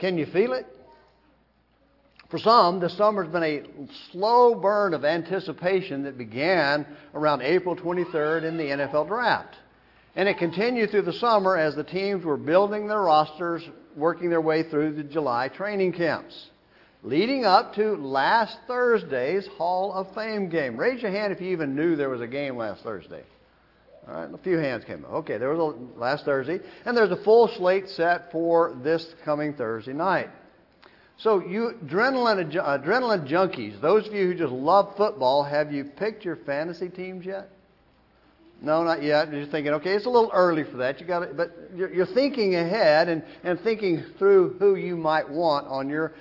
Can you feel it? For some, this summer's been a slow burn of anticipation that began around April 23rd in the NFL Draft. And it continued through the summer as the teams were building their rosters, working their way through the July training camps, leading up to last Thursday's Hall of Fame game. Raise your hand if you even knew there was a game last Thursday. All right, a few hands came up. Okay, there was a last Thursday. And there's a full slate set for this coming Thursday night. So you adrenaline junkies, those of you who just love football, have you picked your fantasy teams yet? No, not yet. You're thinking, okay, it's a little early for that. But you're thinking ahead and thinking through who you might want on your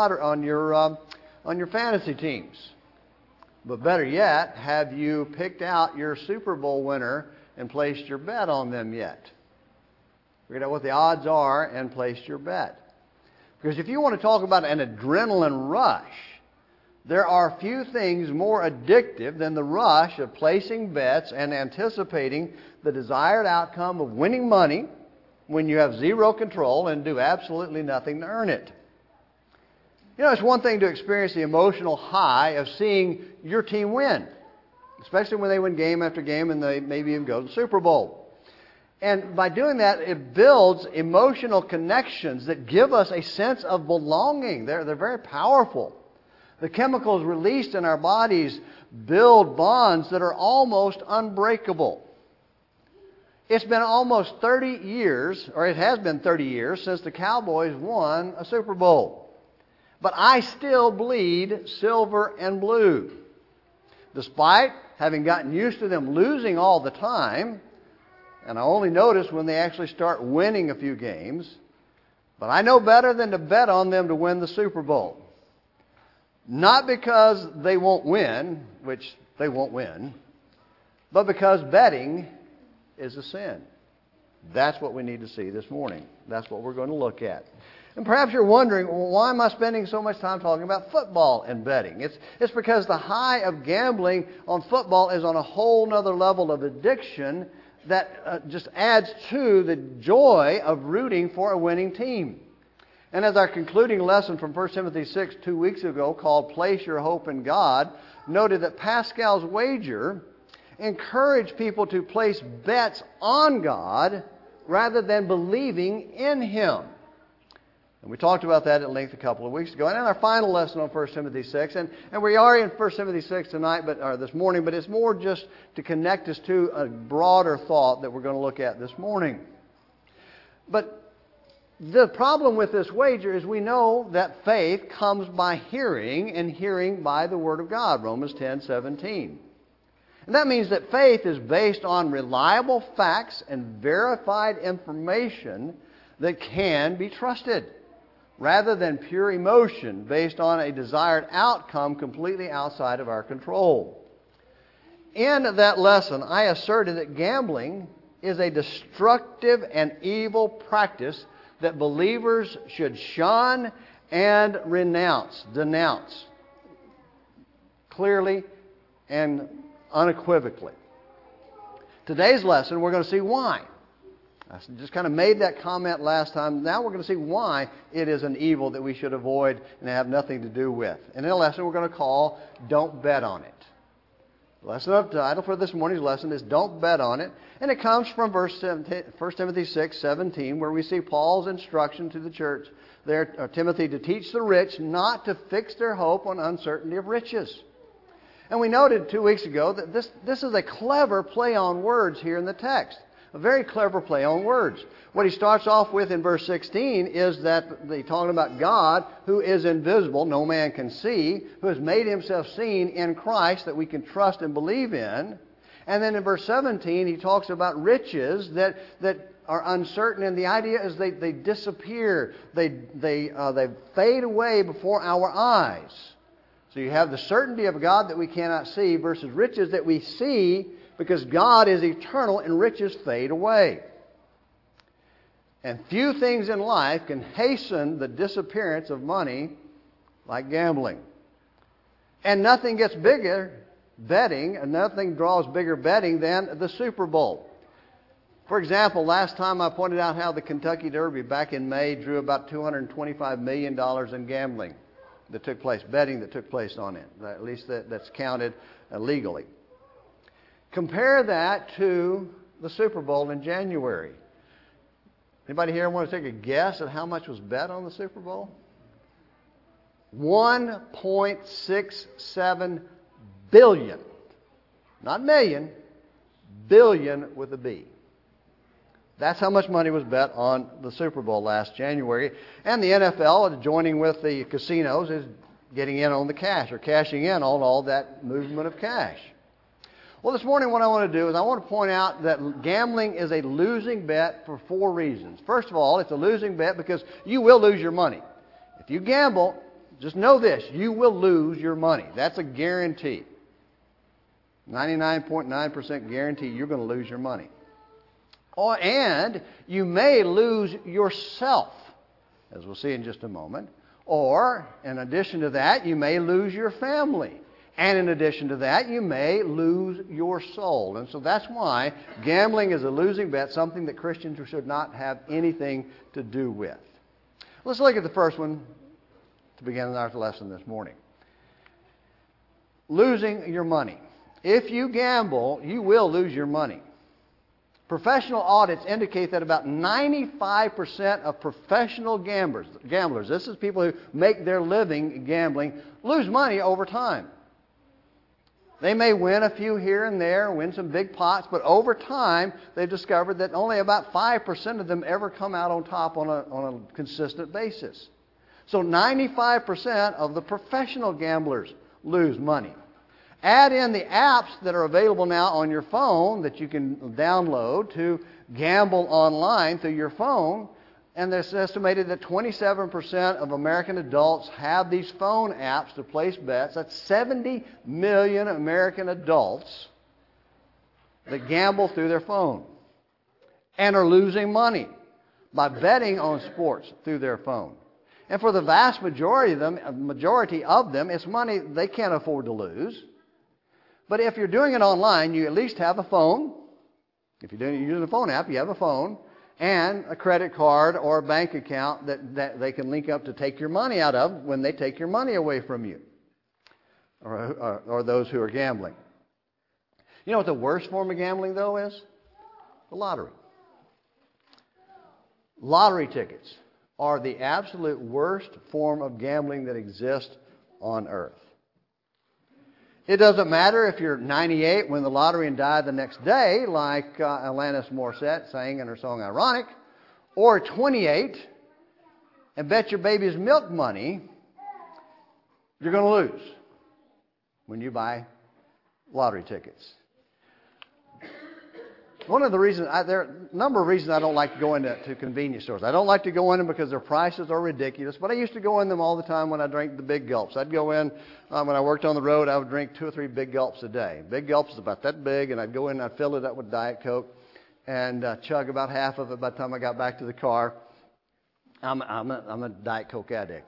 fantasy teams. But better yet, have you picked out your Super Bowl winner and placed your bet on them yet? Figured out what the odds are and placed your bet. Because if you want to talk about an adrenaline rush, there are few things more addictive than the rush of placing bets and anticipating the desired outcome of winning money when you have zero control and do absolutely nothing to earn it. You know, it's one thing to experience the emotional high of seeing your team win, especially when they win game after game and they maybe even go to the Super Bowl. And by doing that, it builds emotional connections that give us a sense of belonging. They're very powerful. The chemicals released in our bodies build bonds that are almost unbreakable. It's been almost 30 years, or it has been 30 years, since the Cowboys won a Super Bowl. But I still bleed silver and blue. Despite having gotten used to them losing all the time, and I only notice when they actually start winning a few games. But I know better than to bet on them to win the Super Bowl. Not because they won't win, which they won't win, but because betting is a sin. That's what we need to see this morning. That's what we're going to look at. And perhaps you're wondering, well, why am I spending so much time talking about football and betting? It's because the high of gambling on football is on a whole nother level of addiction that just adds to the joy of rooting for a winning team. And as our concluding lesson from 1 Timothy 6 2 weeks ago, called Place Your Hope in God, noted that Pascal's wager encouraged people to place bets on God rather than believing in Him. And we talked about that at length a couple of weeks ago. And in our final lesson on 1 Timothy 6, and we are in 1 Timothy 6 tonight, or this morning, but it's more just to connect us to a broader thought that we're going to look at this morning. But the problem with this wager is we know that faith comes by hearing, and hearing by the Word of God, Romans 10:17. And that means that faith is based on reliable facts and verified information that can be trusted, rather than pure emotion based on a desired outcome completely outside of our control. In that lesson, I asserted that gambling is a destructive and evil practice that believers should shun and denounce, clearly and unequivocally. Today's lesson, we're going to see why. I just kind of made that comment last time. Now we're going to see why it is an evil that we should avoid and have nothing to do with. And in a lesson we're going to call Don't Bet on It. The lesson title for this morning's lesson is Don't Bet on It. And it comes from 1 Timothy 6:17, where we see Paul's instruction to the church there, Timothy, to teach the rich not to fix their hope on uncertainty of riches. And we noted 2 weeks ago that this is a clever play on words here in the text. A very clever play on words. What he starts off with in verse 16 is that he's talking about God, who is invisible, no man can see, who has made Himself seen in Christ that we can trust and believe in. And then in verse 17 he talks about riches that are uncertain, and the idea is they disappear, they fade away before our eyes. So you have the certainty of God that we cannot see versus riches that we see, because God is eternal and riches fade away. And few things in life can hasten the disappearance of money like gambling. And nothing gets bigger betting, and nothing draws bigger betting than the Super Bowl. For example, last time I pointed out how the Kentucky Derby back in May drew about $225 million in gambling that took place, betting that took place on it. At least that's counted legally. Compare that to the Super Bowl in January. Anybody here want to take a guess at how much was bet on the Super Bowl? $1.67 billion. Not million, billion with a B. That's how much money was bet on the Super Bowl last January. And the NFL, joining with the casinos, is getting in on the cash, or cashing in on all that movement of cash. Well, this morning what I want to do is I want to point out that gambling is a losing bet for 4 reasons. First of all, it's a losing bet because you will lose your money. If you gamble, just know this, you will lose your money. That's a guarantee. 99.9% guarantee you're going to lose your money. And you may lose yourself, as we'll see in just a moment. Or, in addition to that, you may lose your family. And in addition to that, you may lose your soul. And so that's why gambling is a losing bet, something that Christians should not have anything to do with. Let's look at the first one to begin our lesson this morning. Losing your money. If you gamble, you will lose your money. Professional audits indicate that about 95% of professional gamblers, this is people who make their living gambling, lose money over time. They may win a few here and there, win some big pots, but over time they've discovered that only about 5% of them ever come out on top on a consistent basis. So 95% of the professional gamblers lose money. Add in the apps that are available now on your phone that you can download to gamble online through your phone, and it's estimated that 27% of American adults have these phone apps to place bets. That's 70 million American adults that gamble through their phone and are losing money by betting on sports through their phone. And for the vast majority of them, it's money they can't afford to lose. But if you're doing it online, you at least have a phone. If you're using a phone app, you have a phone and a credit card or a bank account that they can link up to take your money out of when they take your money away from you, or those who are gambling. You know what the worst form of gambling, though, is? The lottery. Lottery tickets are the absolute worst form of gambling that exists on earth. It doesn't matter if you're 98, win the lottery and die the next day, like Alanis Morissette sang in her song Ironic, or 28 and bet your baby's milk money, you're going to lose when you buy lottery tickets. One of the reasons, there are a number of reasons I don't like to go into convenience stores. I don't like to go in them because their prices are ridiculous, but I used to go in them all the time when I drank the big gulps. I'd go in, when I worked on the road, I would drink 2 or 3 big gulps a day. Big gulps is about that big, and I'd go in and I'd fill it up with Diet Coke and chug about half of it by the time I got back to the car. I'm a Diet Coke addict.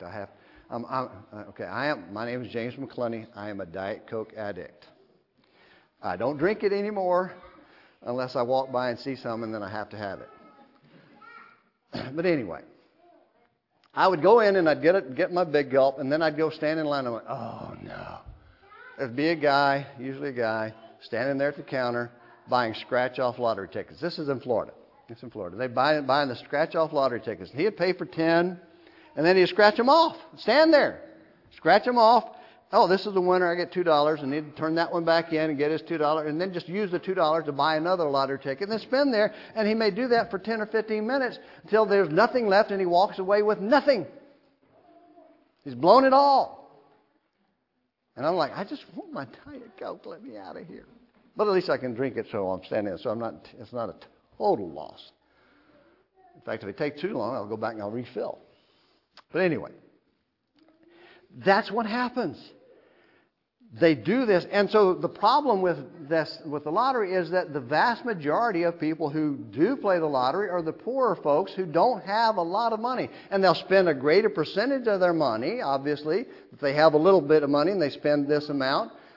My name is James McClenney. I am a Diet Coke addict. I don't drink it anymore unless I walk by and see some, and then I have to have it. But anyway, I would go in and I'd get my big gulp, and then I'd go stand in line and I went, oh no. There'd be a guy, usually a guy, standing there at the counter buying scratch-off lottery tickets. This is in Florida. It's in Florida. They're buying the scratch-off lottery tickets. And he'd pay for 10, and then he'd scratch them off. Stand there. Scratch them off. Oh, this is the winner. I get $2, and he'd turn that one back in and get his $2, and then just use the $2 to buy another lottery ticket, and then spend there. And he may do that for 10 or 15 minutes until there's nothing left, and he walks away with nothing. He's blown it all. And I'm like, I just want my Diet Coke. Let me out of here. But at least I can drink it, so I'm standing there. So it's not a total loss. In fact, if it takes too long, I'll go back and I'll refill. But anyway, that's what happens. They do this, and so the problem with the lottery is that the vast majority of people who do play the lottery are the poorer folks who don't have a lot of money. And they'll spend a greater percentage of their money, obviously. If they have a little bit of money and they spend this amount,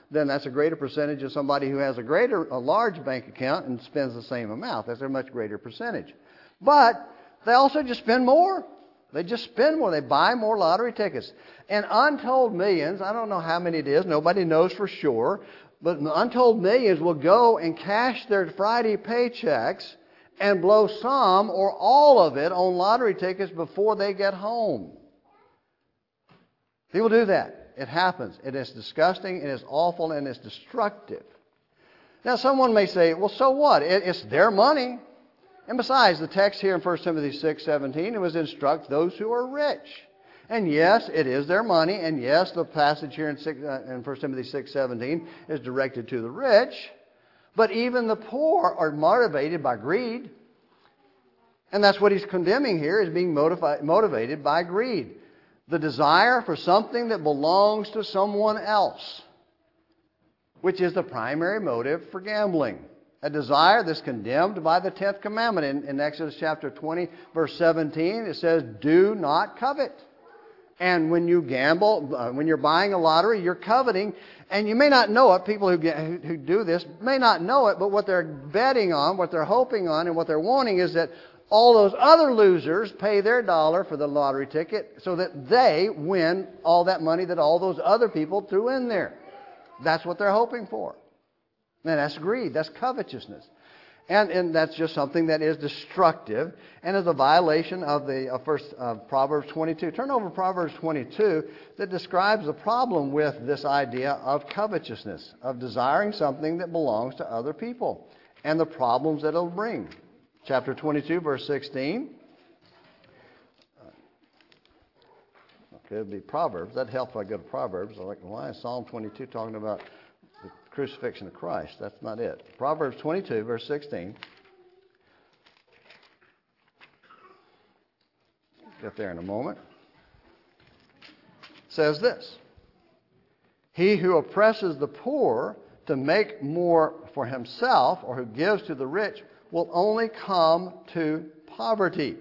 then that's a greater percentage of somebody who has a large bank account and spends the same amount. That's a much greater percentage. But they also just spend more. They just spend more. They buy more lottery tickets. And untold millions, I don't know how many it is, nobody knows for sure, but untold millions will go and cash their Friday paychecks and blow some or all of it on lottery tickets before they get home. People do that. It happens. It is disgusting, it is awful, and it's destructive. Now, someone may say, well, so what? It's their money. And besides, the text here in 1 Timothy 6:17, it was instruct those who are rich. And yes, it is their money. And yes, the passage here in 1 Timothy 6:17 is directed to the rich. But even the poor are motivated by greed. And that's what he's condemning here, is being motivated by greed. The desire for something that belongs to someone else, which is the primary motive for gambling. A desire that's condemned by the 10th commandment. In Exodus chapter 20, verse 17, it says, do not covet. And when you gamble, when you're buying a lottery, you're coveting. And you may not know it. People who do this may not know it. But what they're betting on, what they're hoping on, and what they're wanting is that all those other losers pay their dollar for the lottery ticket so that they win all that money that all those other people threw in there. That's what they're hoping for. And that's greed. That's covetousness. And that's just something that is destructive and is a violation of Proverbs 22. Turn over to Proverbs 22 that describes the problem with this idea of covetousness, of desiring something that belongs to other people, and the problems that it'll bring. Chapter 22, verse 16. Okay, it'd be Proverbs. That'd help if I go to Proverbs. I'm like, why is Psalm 22 talking about the crucifixion of Christ? That's not it. Proverbs 22, verse 16. Get there in a moment. Says this: he who oppresses the poor to make more for himself, or who gives to the rich, will only come to poverty.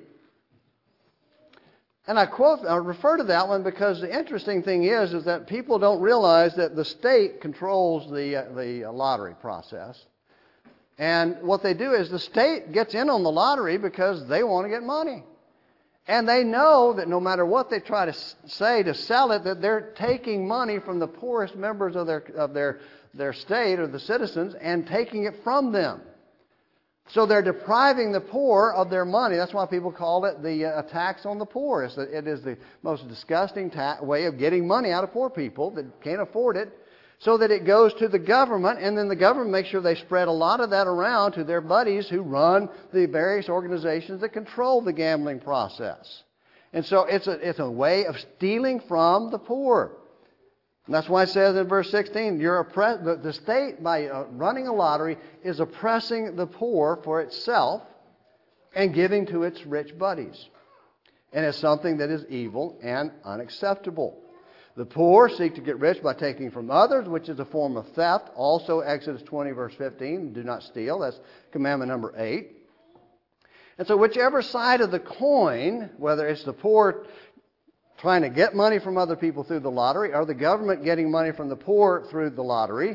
And I refer to that one because the interesting thing is that people don't realize that the state controls the lottery process. And what they do is the state gets in on the lottery because they want to get money. And they know that no matter what they try to say to sell it, that they're taking money from the poorest members of their state or the citizens and taking it from them. So they're depriving the poor of their money. That's why people call it the tax on the poor. It is the most disgusting way of getting money out of poor people that can't afford it, so that it goes to the government, and then the government makes sure they spread a lot of that around to their buddies who run the various organizations that control the gambling process. And so it's a way of stealing from the poor. And that's why it says in verse 16, the state, by running a lottery, is oppressing the poor for itself and giving to its rich buddies. And it's something that is evil and unacceptable. The poor seek to get rich by taking from others, which is a form of theft. Also, Exodus 20, verse 15, do not steal. That's commandment number 8. And so whichever side of the coin, whether it's the poor trying to get money from other people through the lottery, or the government getting money from the poor through the lottery,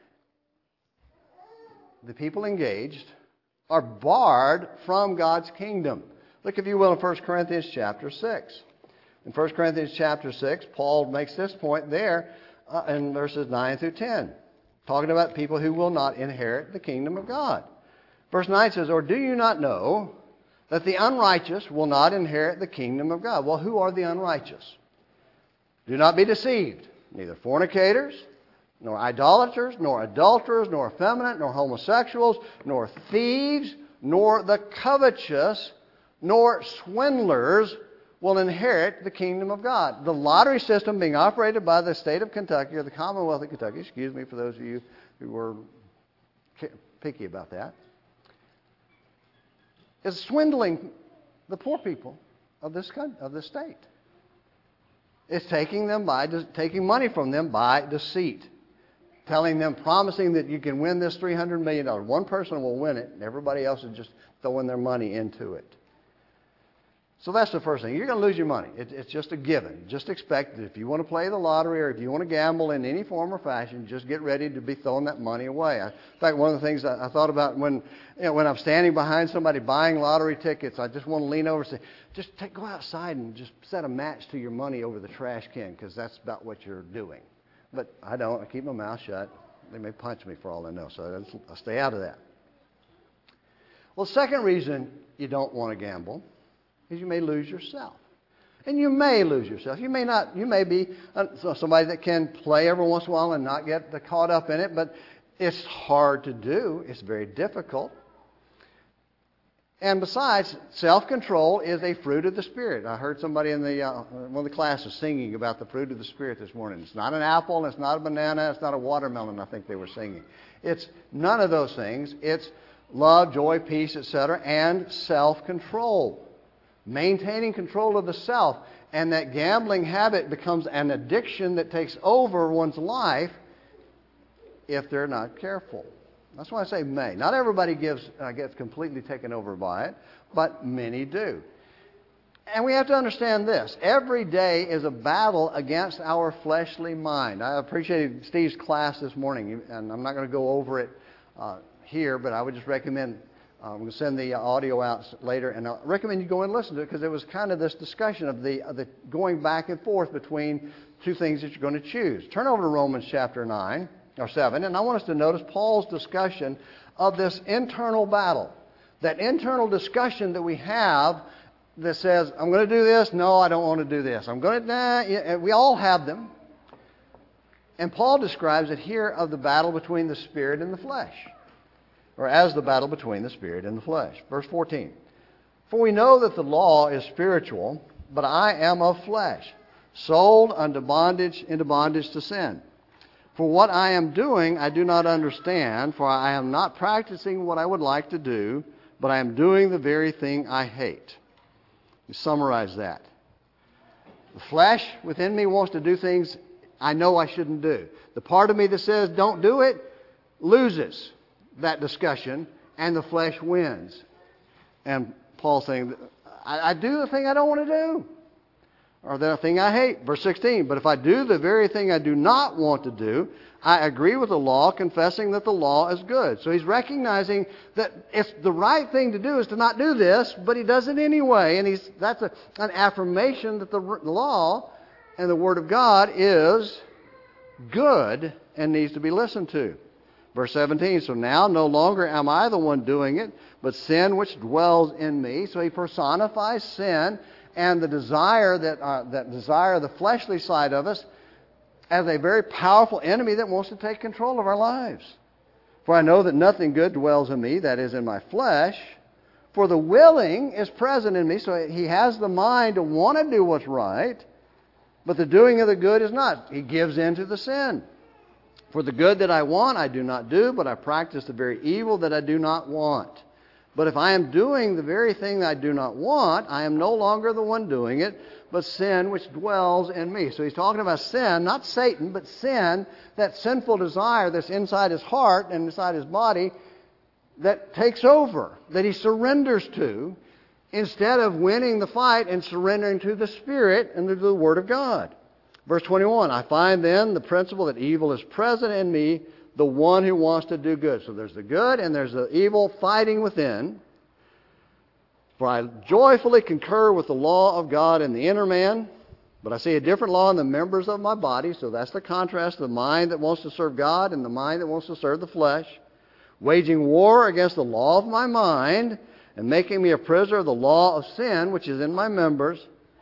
the people engaged are barred from God's kingdom. Look, if you will, in 1 Corinthians chapter 6. In 1 Corinthians chapter 6, Paul makes this point there in verses 9 through 10, talking about people who will not inherit the kingdom of God. Verse 9 says, or do you not know that the unrighteous will not inherit the kingdom of God? Well, who are the unrighteous? Do not be deceived. Neither fornicators, nor idolaters, nor adulterers, nor effeminate, nor homosexuals, nor thieves, nor the covetous, nor swindlers will inherit the kingdom of God. The lottery system being operated by the state of Kentucky, or the Commonwealth of Kentucky, excuse me for those of you who were picky about that, is swindling the poor people of this state. It's taking money from them by deceit, telling them, promising that you can win this $300 million. One person will win it, and everybody else is just throwing their money into it. So that's the first thing. You're going to lose your money. It's just a given. Just expect that if you want to play the lottery or if you want to gamble in any form or fashion, just get ready to be throwing that money away. In fact, one of the things I thought about when I'm standing behind somebody buying lottery tickets, I just want to lean over and say, go outside and just set a match to your money over the trash can, because that's about what you're doing. But I don't. I keep my mouth shut. They may punch me for all I know, so I stay out of that. Well, the second reason you don't want to gamble is you may lose yourself. And you may lose yourself. You may not. You may be somebody that can play every once in a while and not get caught up in it, but it's hard to do. It's very difficult. And besides, self-control is a fruit of the Spirit. I heard somebody in one of the classes singing about the fruit of the Spirit this morning. It's not an apple, it's not a banana, it's not a watermelon, I think they were singing. It's none of those things. It's love, joy, peace, etc., and self-control. Maintaining control of the self. And that gambling habit becomes an addiction that takes over one's life if they're not careful. That's why I say may. Not everybody gets completely taken over by it, but many do. And we have to understand this. Every day is a battle against our fleshly mind. I appreciated Steve's class this morning, and I'm not going to go over it here, but I would just recommend, we're going to send the audio out later, and I recommend you go and listen to it, because it was kind of this discussion of the going back and forth between two things that you're going to choose. Turn over to Romans chapter 9. Or 7, and I want us to notice Paul's discussion of this internal battle. That internal discussion that we have that says, I'm going to do this, no, I don't want to do this. I'm going to, we all have them. And Paul describes it here of the battle between the Spirit and the flesh. Or as the battle between the Spirit and the flesh. Verse 14. For we know that the law is spiritual, but I am of flesh, sold into bondage to sin. For what I am doing, I do not understand, for I am not practicing what I would like to do, but I am doing the very thing I hate. We summarize that. The flesh within me wants to do things I know I shouldn't do. The part of me that says don't do it loses that discussion, and the flesh wins. And Paul's saying, I do the thing I don't want to do. Or the thing I hate. Verse 16, but if I do the very thing I do not want to do, I agree with the law, confessing that the law is good. So he's recognizing that it's the right thing to do is to not do this, but he does it anyway. And that's an affirmation that the law and the Word of God is good and needs to be listened to. Verse 17, so now no longer am I the one doing it, but sin which dwells in me. So he personifies sin and the desire that desire the fleshly side of us as a very powerful enemy that wants to take control of our lives. For I know that nothing good dwells in me, that is in my flesh. For the willing is present in me. So he has the mind to want to do what's right, but the doing of the good is not. He gives in to the sin. For the good that I want, I do not do, but I practice the very evil that I do not want. But if I am doing the very thing that I do not want, I am no longer the one doing it, but sin which dwells in me. So he's talking about sin, not Satan, but sin, that sinful desire that's inside his heart and inside his body that takes over, that he surrenders to, instead of winning the fight and surrendering to the Spirit and to the Word of God. Verse 21, I find then the principle that evil is present in me, the one who wants to do good. So there's the good and there's the evil fighting within. For I joyfully concur with the law of God in the inner man, but I see a different law in the members of my body. So that's the contrast, the mind that wants to serve God and the mind that wants to serve the flesh. Waging war against the law of my mind and making me a prisoner of the law of sin, which is in my members.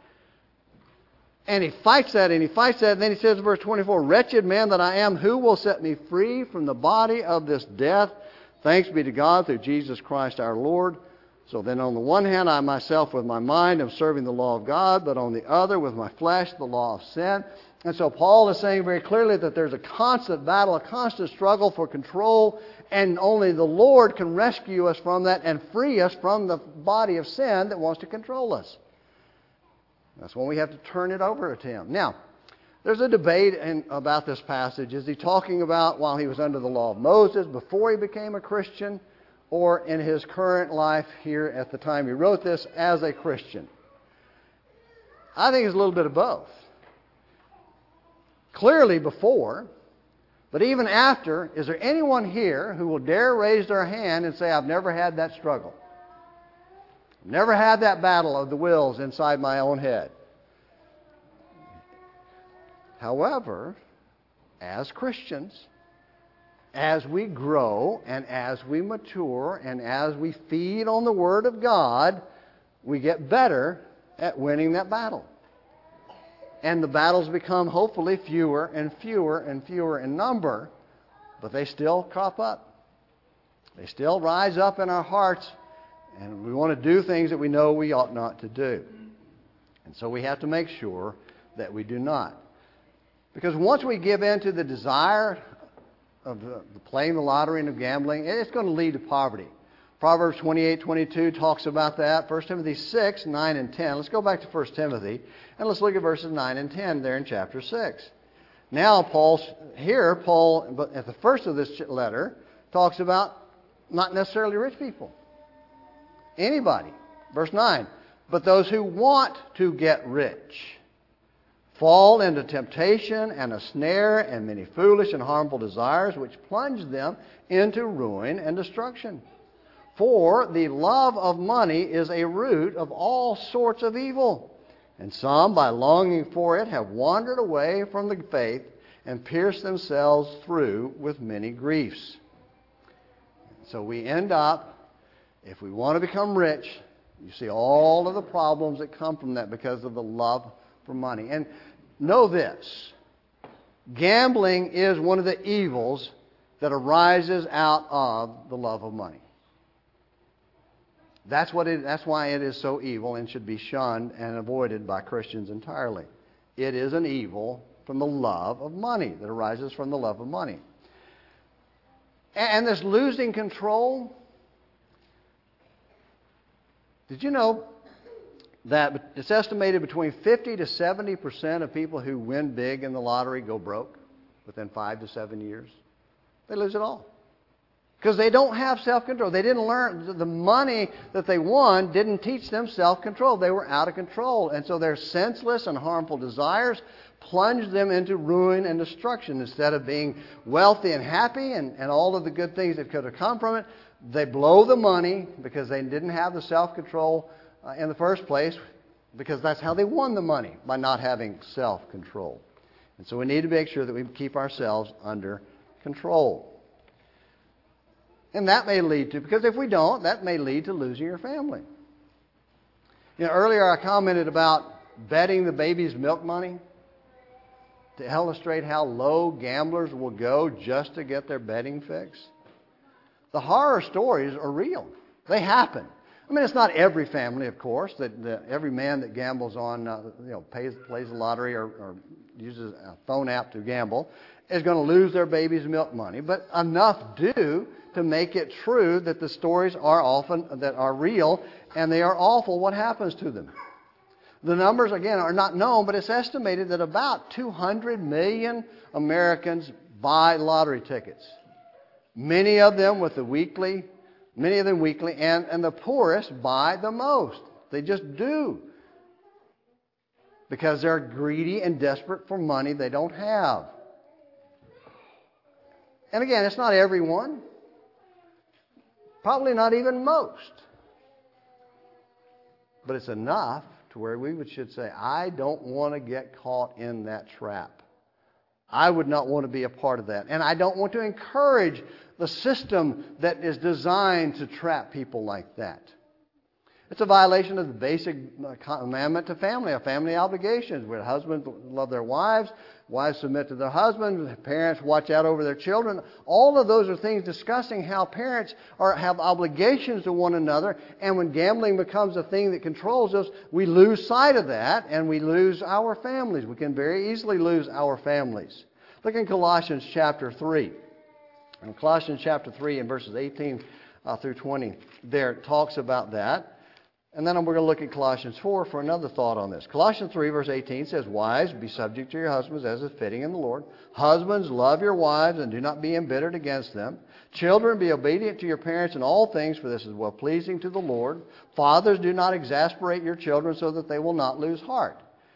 And he fights that, and he fights that, and then he says in verse 24, wretched man that I am, who will set me free from the body of this death? Thanks be to God through Jesus Christ our Lord. So then on the one hand, I myself with my mind am serving the law of God, but on the other with my flesh, the law of sin. And so Paul is saying very clearly that there's a constant battle, a constant struggle for control, and only the Lord can rescue us from that and free us from the body of sin that wants to control us. That's when we have to turn it over to Him. Now, there's a debate about this passage. Is he talking about while he was under the law of Moses, before he became a Christian, or in his current life here at the time he wrote this as a Christian? I think it's a little bit of both. Clearly before, but even after, is there anyone here who will dare raise their hand and say, I've never had that struggle? Never had that battle of the wills inside my own head. However, as Christians, as we grow and as we mature and as we feed on the Word of God, we get better at winning that battle. And the battles become hopefully fewer and fewer and fewer in number, but they still crop up. They still rise up in our hearts, and we want to do things that we know we ought not to do. And so we have to make sure that we do not. Because once we give in to the desire of the playing the lottery and of gambling, it's going to lead to poverty. Proverbs 28:22 talks about that. 1 Timothy 6, 9 and 10. Let's go back to 1 Timothy and let's look at verses 9 and 10 there in chapter 6. Now Paul, at the first of this letter, talks about not necessarily rich people. Anybody. Verse 9. But those who want to get rich fall into temptation and a snare and many foolish and harmful desires which plunge them into ruin and destruction. For the love of money is a root of all sorts of evil. And some, by longing for it, have wandered away from the faith and pierced themselves through with many griefs. So we end up, if we want to become rich, you see all of the problems that come from that because of the love for money. And know this, gambling is one of the evils that arises out of the love of money. That's why it is so evil and should be shunned and avoided by Christians entirely. It is an evil from the love of money, that arises from the love of money. And this losing control, did you know that it's estimated between 50 to 70% of people who win big in the lottery go broke within 5 to 7 years? They lose it all. Because they don't have self-control. They didn't learn. The money that they won didn't teach them self-control. They were out of control. And so their senseless and harmful desires plunged them into ruin and destruction. Instead of being wealthy and happy and all of the good things that could have come from it, they blow the money because they didn't have the self-control in the first place, because that's how they won the money, by not having self-control. And so we need to make sure that we keep ourselves under control. And that may lead to, because if we don't, that may lead to losing your family. You know, earlier I commented about betting the baby's milk money to illustrate how low gamblers will go just to get their betting fix. The horror stories are real. They happen. I mean, it's not every family, of course, that every man that gambles on, plays the lottery or uses a phone app to gamble is going to lose their baby's milk money. But enough do to make it true that the stories are real and they are awful what happens to them. The numbers, again, are not known, but it's estimated that about 200 million Americans buy lottery tickets. Many of them weekly, and the poorest buy the most. They just do. Because they're greedy and desperate for money they don't have. And again, it's not everyone. Probably not even most. But it's enough to where we should say, I don't want to get caught in that trap. I would not want to be a part of that. And I don't want to encourage the system that is designed to trap people like that. It's a violation of the basic commandment to family, of family obligations, where husbands love their wives, wives submit to their husbands, parents watch out over their children. All of those are things discussing how parents have obligations to one another, and when gambling becomes a thing that controls us, we lose sight of that, and we lose our families. We can very easily lose our families. Look in Colossians chapter 3. In Colossians chapter 3 and verses 18 through 20, there it talks about that. And then we're going to look at Colossians 4 for another thought on this. Colossians 3 verse 18 says, Wives, be subject to your husbands as is fitting in the Lord. Husbands, love your wives and do not be embittered against them. Children, be obedient to your parents in all things, for this is well-pleasing to the Lord. Fathers, do not exasperate your children so that they will not lose heart.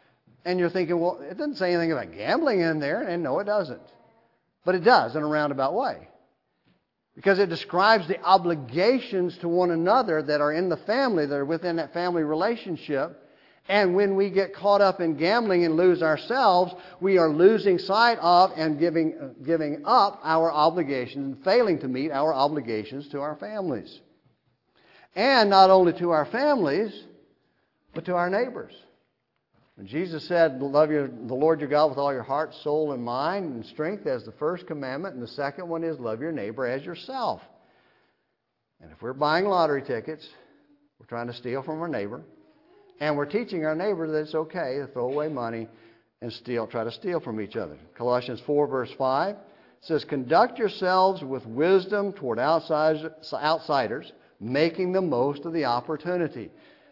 And you're thinking, well, it doesn't say anything about gambling in there. And no, it doesn't. But it does in a roundabout way. Because it describes the obligations to one another that are in the family, that are within that family relationship. And when we get caught up in gambling and lose ourselves, we are losing sight of and giving up our obligations and failing to meet our obligations to our families. And not only to our families, but to our neighbors. When Jesus said, love the Lord your God with all your heart, soul, and mind and strength as the first commandment, and the second one is love your neighbor as yourself. And if we're buying lottery tickets, we're trying to steal from our neighbor, and we're teaching our neighbor that it's okay to throw away money and try to steal from each other. Colossians 4 verse 5 says, conduct yourselves with wisdom toward outsiders, making the most of the opportunity.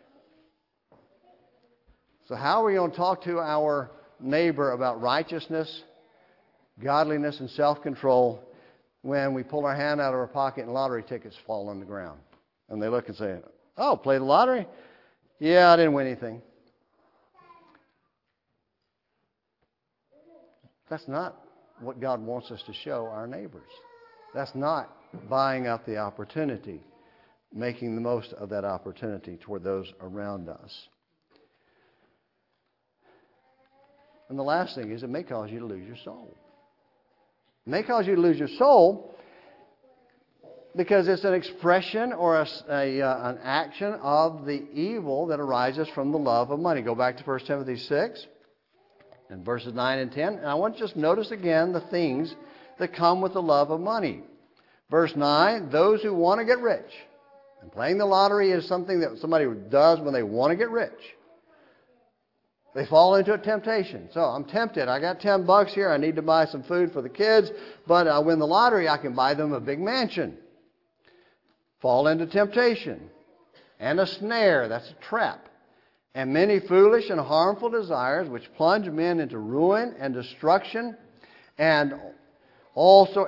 So how are we going to talk to our neighbor about righteousness, godliness, and self-control when we pull our hand out of our pocket and lottery tickets fall on the ground? And they look and say, oh, play the lottery? Yeah, I didn't win anything. That's not what God wants us to show our neighbors. That's not buying up the opportunity, making the most of that opportunity toward those around us. And the last thing is, it may cause you to lose your soul. It may cause you to lose your soul because it's an expression or an action of the evil that arises from the love of money. Go back to 1 Timothy 6 and verses 9 and 10. And I want you to just notice again the things that come with the love of money. Verse 9, those who want to get rich. And playing the lottery is something that somebody does when they want to get rich. They fall into a temptation. So I'm tempted. I got $10 here. I need to buy some food for the kids. But I win the lottery. I can buy them a big mansion. Fall into temptation. And a snare. That's a trap. And many foolish and harmful desires which plunge men into ruin and destruction. And also,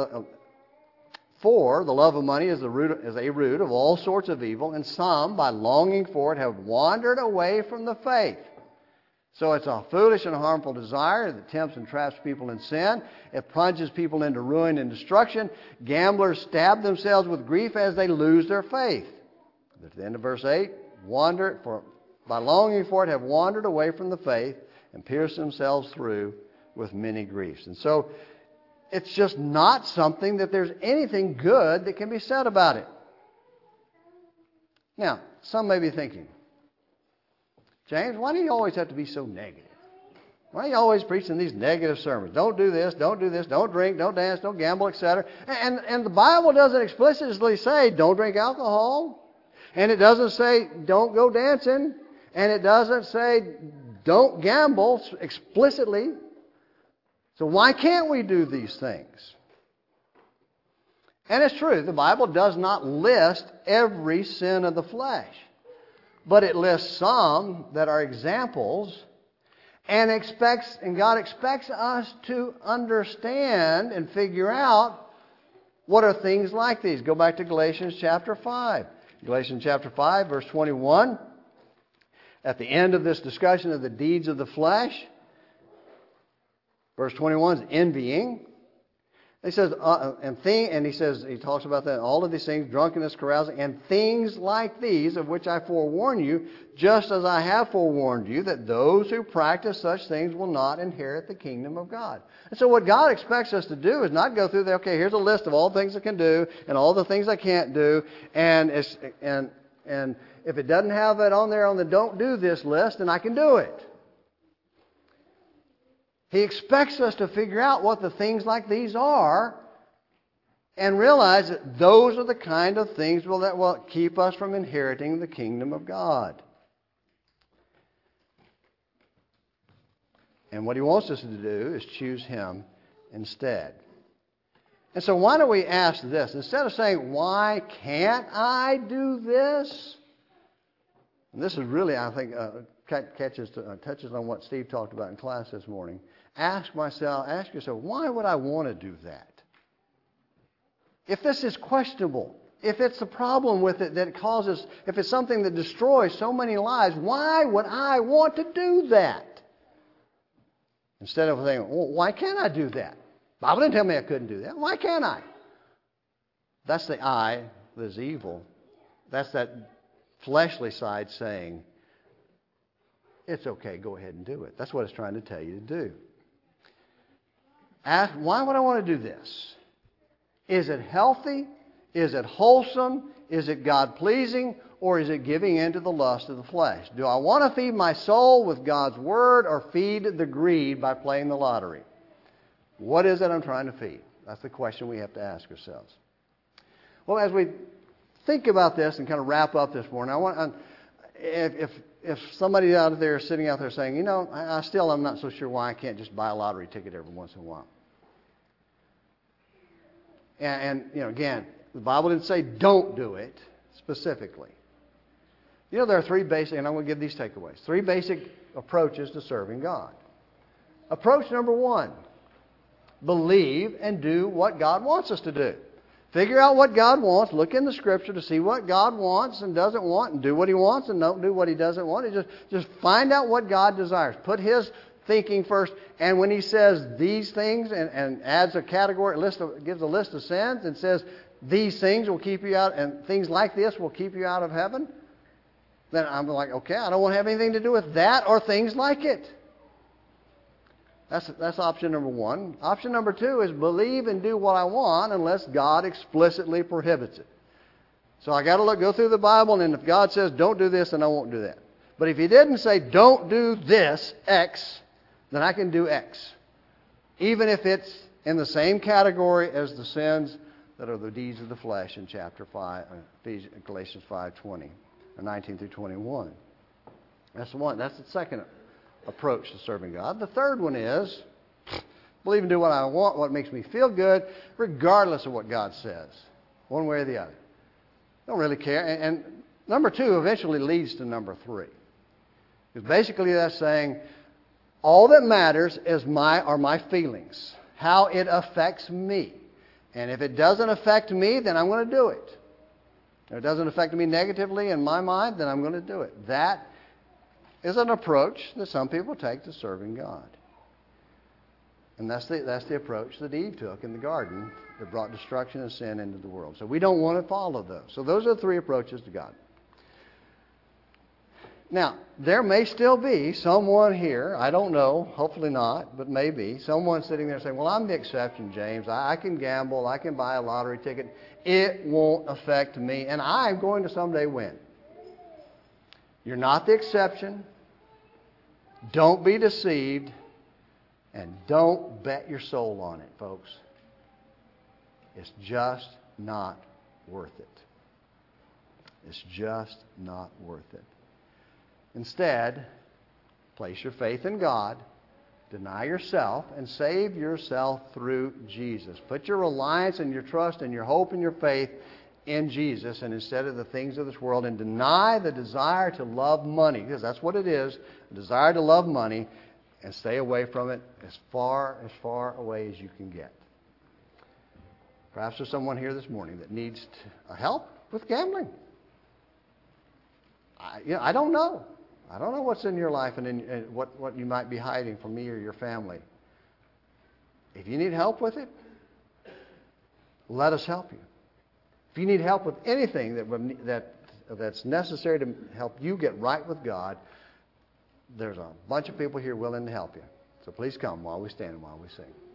for the love of money is a root of all sorts of evil. And some, by longing for it, have wandered away from the faith. So it's a foolish and harmful desire that tempts and traps people in sin. It plunges people into ruin and destruction. Gamblers stab themselves with grief as they lose their faith. At the end of verse 8, by longing for it have wandered away from the faith and pierced themselves through with many griefs. And so it's just not something that there's anything good that can be said about it. Now, some may be thinking, James, why do you always have to be so negative? Why are you always preaching these negative sermons? Don't do this, don't drink, don't dance, don't gamble, etc. And the Bible doesn't explicitly say don't drink alcohol. And it doesn't say don't go dancing. And it doesn't say don't gamble explicitly. So why can't we do these things? And it's true, the Bible does not list every sin of the flesh. But it lists some that are examples, and God expects us to understand and figure out what are things like these. Go back to Galatians chapter 5. Galatians chapter 5, verse 21. At the end of this discussion of the deeds of the flesh, verse 21 is envying. He says, he talks about that, all of these things, drunkenness, carousing, and things like these, of which I forewarn you, just as I have forewarned you, that those who practice such things will not inherit the kingdom of God. And so what God expects us to do is not go through there, okay, here's a list of all the things I can do, and all the things I can't do, and if it doesn't have it on there on the don't do this list, then I can do it. He expects us to figure out what the things like these are and realize that those are the kind of things that will keep us from inheriting the kingdom of God. And what He wants us to do is choose Him instead. And so why don't we ask this? Instead of saying, why can't I do this? And this is really, I think, touches on what Steve talked about in class this morning. Ask yourself, why would I want to do that? If this is questionable, if it's a problem with it that if it's something that destroys so many lives, why would I want to do that? Instead of saying, well, why can't I do that? The Bible didn't tell me I couldn't do that. Why can't I? That's the I that is evil. That's that fleshly side saying, it's okay, go ahead and do it. That's what it's trying to tell you to do. Ask, why would I want to do this? Is it healthy? Is it wholesome? Is it God-pleasing? Or is it giving in to the lust of the flesh? Do I want to feed my soul with God's Word or feed the greed by playing the lottery? What is it I'm trying to feed? That's the question we have to ask ourselves. Well, as we think about this and kind of wrap up this morning, I want, if somebody out there is sitting out there saying, you know, I'm not so sure why I can't just buy a lottery ticket every once in a while. And you know, again, the Bible didn't say don't do it specifically. You know, there are three basic, and I'm going to give these takeaways, three basic approaches to serving God. Approach number one, believe and do what God wants us to do. Figure out what God wants. Look in the Scripture to see what God wants and doesn't want, and do what He wants and don't do what He doesn't want. And just find out what God desires. Put His thinking first. And when He says these things and adds a category, gives a list of sins and says these things will keep you out, and things like this will keep you out of heaven, then I'm like, okay, I don't want to have anything to do with that or things like it. That's option number one. Option number two is believe and do what I want unless God explicitly prohibits it. So I got to go through the Bible, and if God says don't do this, then I won't do that. But if He didn't say don't do this, X, then I can do X. Even if it's in the same category as the sins that are the deeds of the flesh in chapter 5, Galatians 5:20, or 19 through 21. That's the one. That's the second approach to serving God. The third one is believe and do what I want, what makes me feel good, regardless of what God says, one way or the other. Don't really care. And number two eventually leads to number three. Because basically that's saying all that matters are my feelings, how it affects me. And if it doesn't affect me, then I'm going to do it. If it doesn't affect me negatively in my mind, then I'm going to do it. That is an approach that some people take to serving God. And that's the approach that Eve took in the garden that brought destruction and sin into the world. So we don't want to follow those. So those are the three approaches to God. Now, there may still be someone here, I don't know, hopefully not, but maybe, someone sitting there saying, well, I'm the exception, James. I can gamble, I can buy a lottery ticket. It won't affect me, and I'm going to someday win. You're not the exception. Don't be deceived. And don't bet your soul on it, folks. It's just not worth it. It's just not worth it. Instead, place your faith in God, deny yourself, and save yourself through Jesus. Put your reliance and your trust and your hope and your faith in Jesus, and instead of the things of this world, and deny the desire to love money, because that's what it is, a desire to love money, and stay away from it as far away as you can get. Perhaps there's someone here this morning that needs help with gambling. I don't know. I don't know what's in your life and what you might be hiding from me or your family. If you need help with it, let us help you. If you need help with anything that's necessary to help you get right with God, there's a bunch of people here willing to help you. So please come while we stand and while we sing.